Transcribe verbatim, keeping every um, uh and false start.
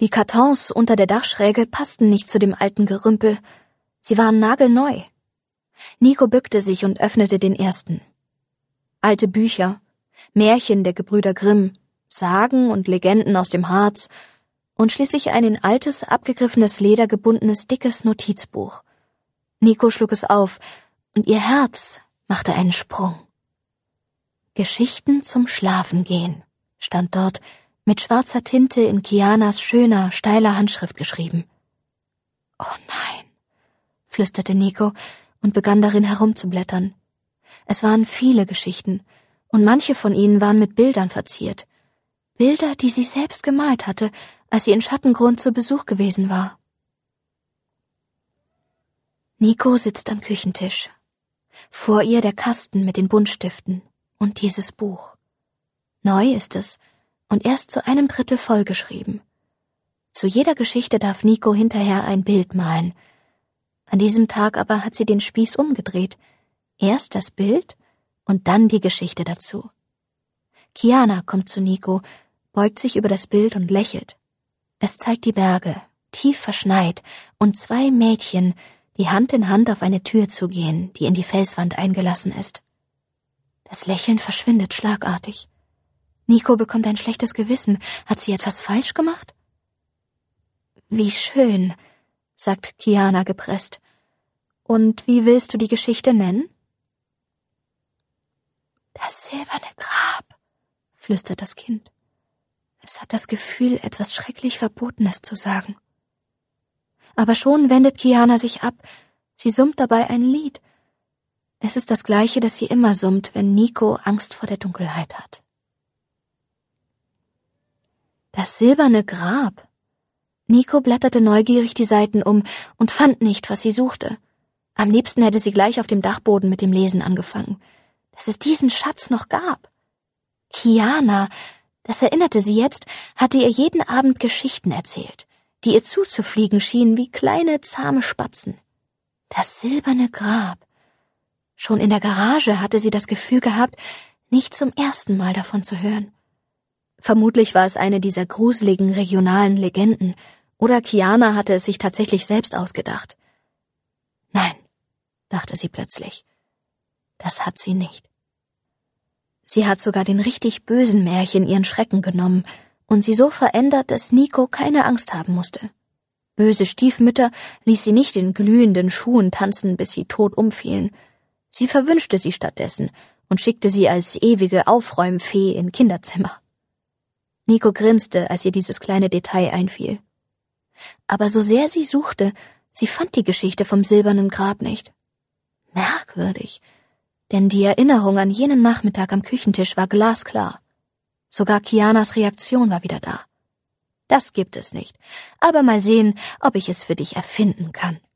Die Kartons unter der Dachschräge passten nicht zu dem alten Gerümpel. Sie waren nagelneu. Nico bückte sich und öffnete den ersten. Alte Bücher, Märchen der Gebrüder Grimm, Sagen und Legenden aus dem Harz und schließlich ein in altes, abgegriffenes Leder gebundenes, dickes Notizbuch. Nico schlug es auf, und ihr Herz machte einen Sprung. Geschichten zum Schlafengehen stand dort mit schwarzer Tinte in Kianas schöner, steiler Handschrift geschrieben. »Oh nein«, flüsterte Nico und begann darin herumzublättern. Es waren viele Geschichten, und manche von ihnen waren mit Bildern verziert. Bilder, die sie selbst gemalt hatte, als sie in Schattengrund zu Besuch gewesen war. Nico sitzt am Küchentisch. Vor ihr der Kasten mit den Buntstiften und dieses Buch. Neu ist es und erst zu einem Drittel vollgeschrieben. Zu jeder Geschichte darf Nico hinterher ein Bild malen. An diesem Tag aber hat sie den Spieß umgedreht. Erst das Bild und dann die Geschichte dazu. Kiana kommt zu Nico, beugt sich über das Bild und lächelt. Es zeigt die Berge, tief verschneit, und zwei Mädchen, die Hand in Hand auf eine Tür zugehen, die in die Felswand eingelassen ist. Das Lächeln verschwindet schlagartig. Nico bekommt ein schlechtes Gewissen. Hat sie etwas falsch gemacht? »Wie schön«, sagt Kiana gepresst. »Und wie willst du die Geschichte nennen?« »Das silberne Grab«, flüstert das Kind. Es hat das Gefühl, etwas schrecklich Verbotenes zu sagen. Aber schon wendet Kiana sich ab. Sie summt dabei ein Lied. Es ist das gleiche, das sie immer summt, wenn Nico Angst vor der Dunkelheit hat. Das silberne Grab. Nico blätterte neugierig die Seiten um und fand nicht, was sie suchte. Am liebsten hätte sie gleich auf dem Dachboden mit dem Lesen angefangen. Dass es diesen Schatz noch gab. Kiana, das erinnerte sie jetzt, hatte ihr jeden Abend Geschichten erzählt, die ihr zuzufliegen schienen wie kleine, zahme Spatzen. Das silberne Grab. Schon in der Garage hatte sie das Gefühl gehabt, nicht zum ersten Mal davon zu hören. Vermutlich war es eine dieser gruseligen regionalen Legenden, oder Kiana hatte es sich tatsächlich selbst ausgedacht. Nein, dachte sie plötzlich, das hat sie nicht. Sie hat sogar den richtig bösen Märchen ihren Schrecken genommen und sie so verändert, dass Nico keine Angst haben musste. Böse Stiefmütter ließ sie nicht in glühenden Schuhen tanzen, bis sie tot umfielen. Sie verwünschte sie stattdessen und schickte sie als ewige Aufräumfee in Kinderzimmer. Nico grinste, als ihr dieses kleine Detail einfiel. Aber so sehr sie suchte, sie fand die Geschichte vom silbernen Grab nicht. Merkwürdig, denn die Erinnerung an jenen Nachmittag am Küchentisch war glasklar. Sogar Kianas Reaktion war wieder da. Das gibt es nicht, aber mal sehen, ob ich es für dich erfinden kann.